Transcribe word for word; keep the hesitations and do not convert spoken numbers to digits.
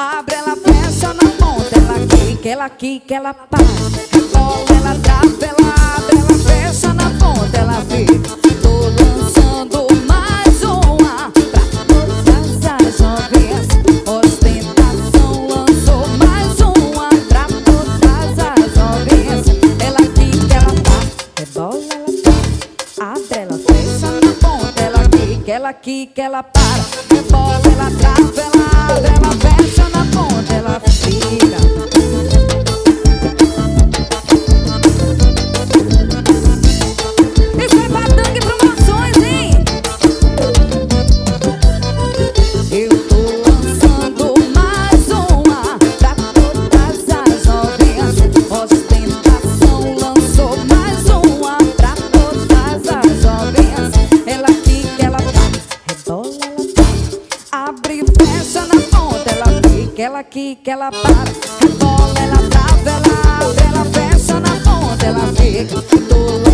abre, ela fecha na ponta, ela quica, ela quica, ela para, rebola, ela trava, ela abre, ela fecha na ponta, ela fica. Tô lançando mais uma pra todas as novinhas. Ostentação lançou mais uma pra todas as novinhas. Ela quica, ela para, rebola, ela trava, abre, ela fecha na ponta, ela quica, ela quica, ela para, rebola, ela trava, ela abre, ela fecha na ponta, ela fica. Isso é Batangue Promoções, hein? Eu tô lançando mais uma pra todas as novinhas. Ostentação lançou mais uma pra todas as novinhas. Ela quica, ela para, rebola, ela trava, abre e fecha na ponta, ela quica, ela quica, ela para, rebola, ela trava, ela abre, ela fecha na ponta, ela fica. Tô